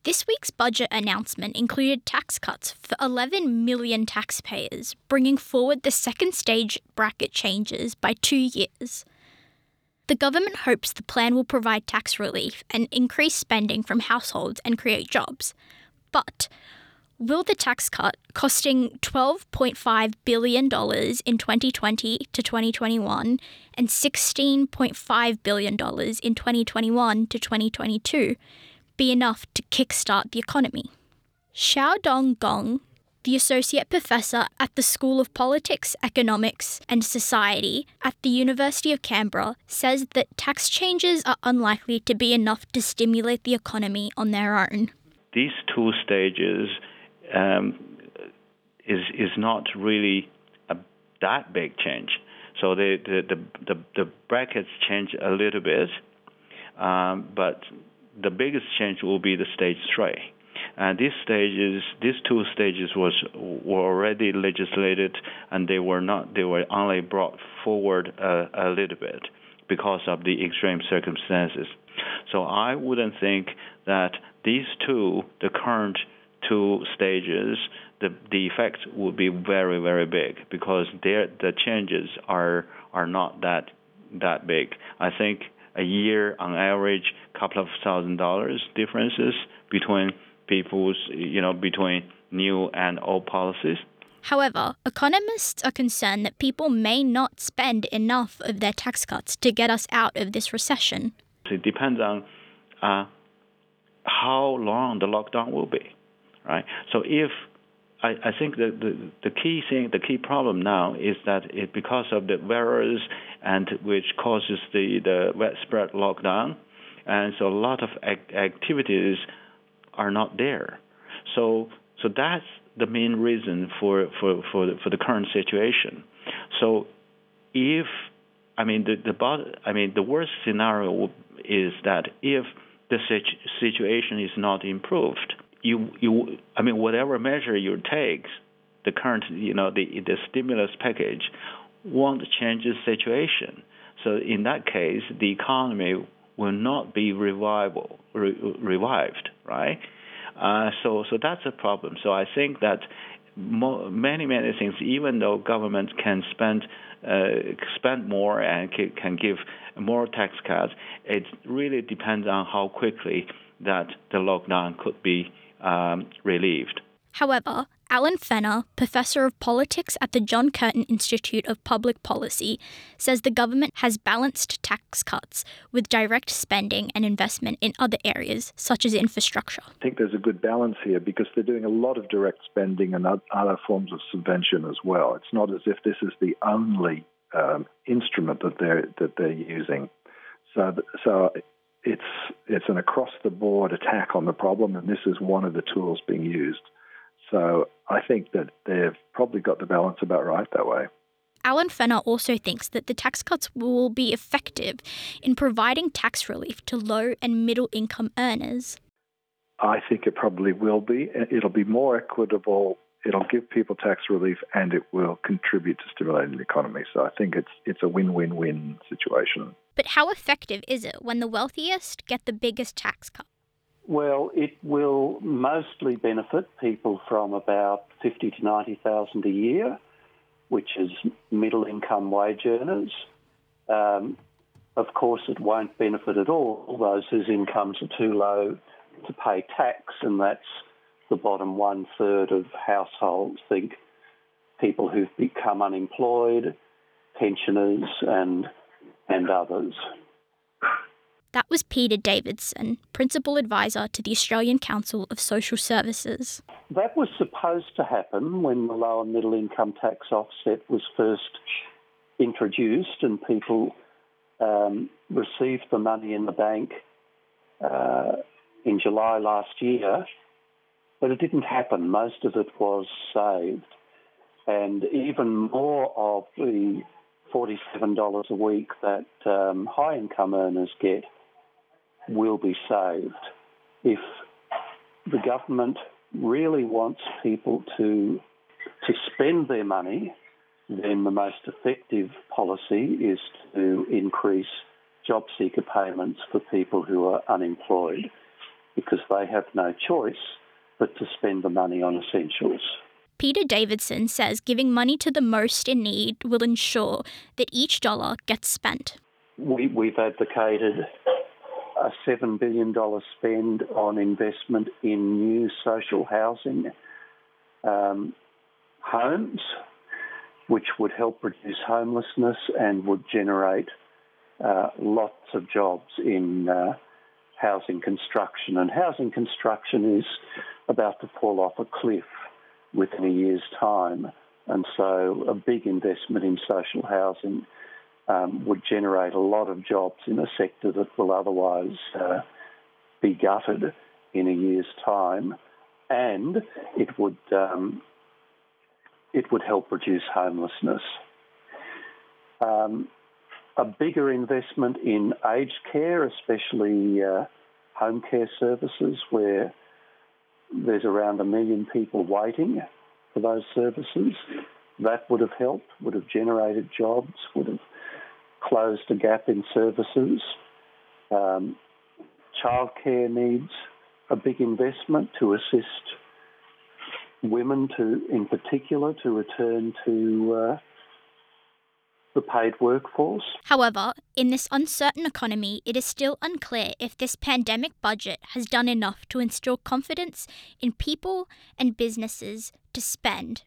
This week's budget announcement included tax cuts for 11 million taxpayers, bringing forward the second stage bracket changes by 2 years. The government hopes the plan will provide tax relief and increase spending from households and create jobs. But will the tax cut, costing $12.5 billion in 2020 to 2021 and $16.5 billion in 2021 to 2022, be enough to kickstart the economy? Xiaodong Gong, the Associate Professor at the School of Politics, Economics and Society at the University of Canberra, says that tax changes are unlikely to be enough to stimulate the economy on their own. These two stages is not really that big change. So the brackets change a little bit, but the biggest change will be the stage 3. And these two stages were already legislated, and they were only brought forward a little bit because of the extreme circumstances. So I wouldn't think that these two, the current 2 stages, the effect will be very, very big because the changes are not that big. I think a year on average, couple of $1,000 differences between between new and old policies. However, economists are concerned that people may not spend enough of their tax cuts to get us out of this recession. It depends on how long the lockdown will be, right? So if I think that the key problem now is that because of the virus and which causes the widespread lockdown, and so a lot of activities are not there. So that's the main reason for the current situation. So if the worst scenario is that if the situation is not improved, whatever measure you take, the current the stimulus package won't change the situation. So in that case, the economy will not be revived, right? So that's a problem. So I think that many things, even though government can spend more and can give more tax cuts, it really depends on how quickly that the lockdown could be relieved. However, Alan Fenner, Professor of Politics at the John Curtin Institute of Public Policy, says the government has balanced tax cuts with direct spending and investment in other areas, such as infrastructure. I think there's a good balance here because they're doing a lot of direct spending and other forms of subvention as well. It's not as if this is the only instrument that they're using. So it's an across-the-board attack on the problem, and this is one of the tools being used. So I think that they've probably got the balance about right that way. Alan Fenner also thinks that the tax cuts will be effective in providing tax relief to low and middle income earners. I think it probably will be. It'll be more equitable. It'll give people tax relief, and it will contribute to stimulating the economy. So I think it's a win-win-win situation. But how effective is it when the wealthiest get the biggest tax cut? Well, it will mostly benefit people from about 50 to 90,000 a year, which is middle-income wage earners. Of course, it won't benefit at all those whose incomes are too low to pay tax, and that's the bottom 1/3 of households. Think people who've become unemployed, pensioners, and others. That was Peter Davidson, Principal Advisor to the Australian Council of Social Services. That was supposed to happen when the low and middle income tax offset was first introduced and people received the money in the bank in July last year, but it didn't happen. Most of it was saved. And even more of the $47 a week that high-income earners get will be saved. If the government really wants people to spend their money, then the most effective policy is to increase job seeker payments for people who are unemployed. because they have no choice but to spend the money on essentials. Peter Davidson says giving money to the most in need will ensure that each dollar gets spent. We've advocated a $7 billion spend on investment in new social housing homes, which would help reduce homelessness and would generate lots of jobs in housing construction. And housing construction is about to fall off a cliff within a year's time. And so a big investment in social housing would generate a lot of jobs in a sector that will otherwise be gutted in a year's time. And it would help reduce homelessness. A bigger investment in aged care, especially home care services, where there's around 1 million people waiting for those services. That would have helped, would have generated jobs, would have closed a gap in services. Childcare needs a big investment to assist women in particular to return to the paid workforce. However, in this uncertain economy, it is still unclear if this pandemic budget has done enough to instill confidence in people and businesses to spend